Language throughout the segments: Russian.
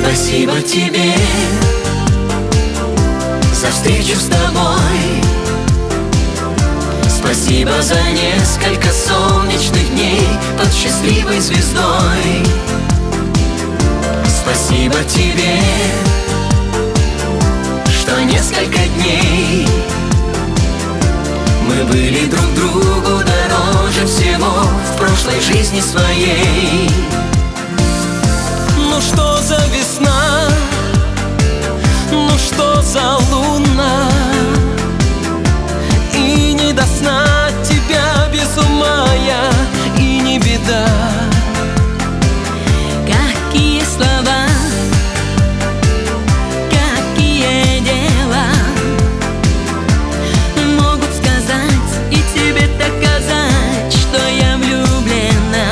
Спасибо тебе за встречу с тобой. Спасибо за несколько солнечных дней под счастливой звездой. Спасибо тебе, что несколько дней мы были друг другу дороже всего в прошлой жизни своей. Ну что за весна, ну что за луна, и не до сна от тебя без ума я, и не беда. Какие слова, какие дела могут сказать и тебе доказать, что я влюблена.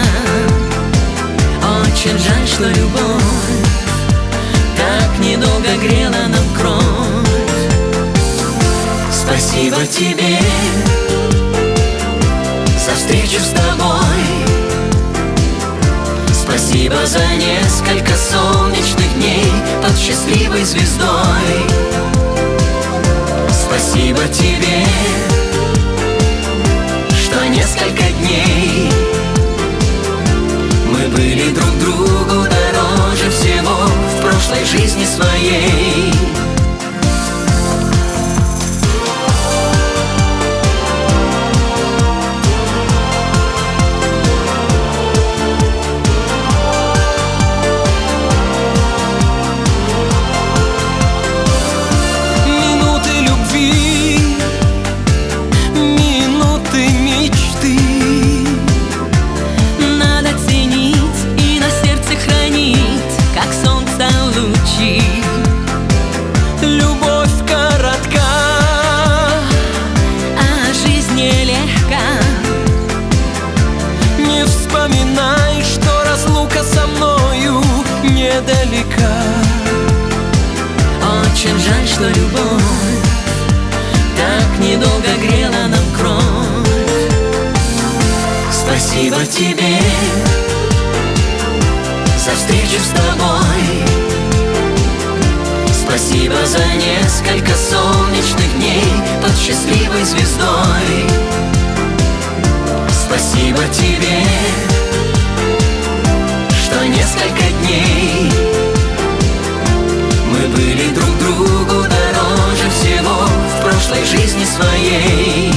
Очень жаль, что любовь так недолго грела нам кровь. Спасибо тебе за встречу с тобой. Спасибо за несколько солнечных дней под счастливой звездой. Спасибо тебе, что несколько дней мы были друг другу дороже всего в прошлой жизни своей. Любовь коротка, а жизнь нелегка. не вспоминай, что разлука со мною недалека. Очень жаль, что любовь так недолго грела нам кровь. Спасибо тебе за встречу с тобой. Спасибо за несколько солнечных дней под счастливой звездой. Спасибо тебе, что несколько дней мы были друг другу дороже всего в прошлой жизни своей.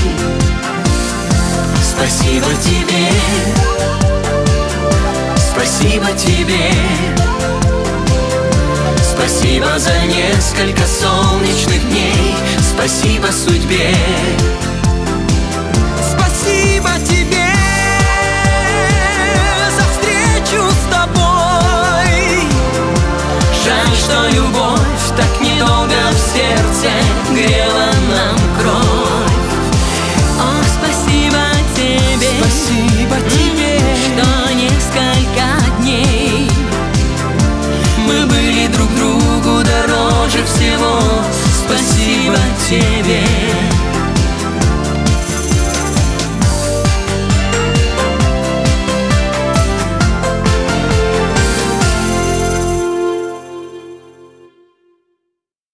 Спасибо тебе, спасибо тебе. Спасибо за несколько солнечных дней. Спасибо судьбе. Спасибо тебе за встречу с тобой. Жаль, что любовь так недолго в сердце грела нам кровь. О, спасибо тебе, Спасибо тебе, что несколько дней Мы были друг другу дороже всего. Спасибо тебе.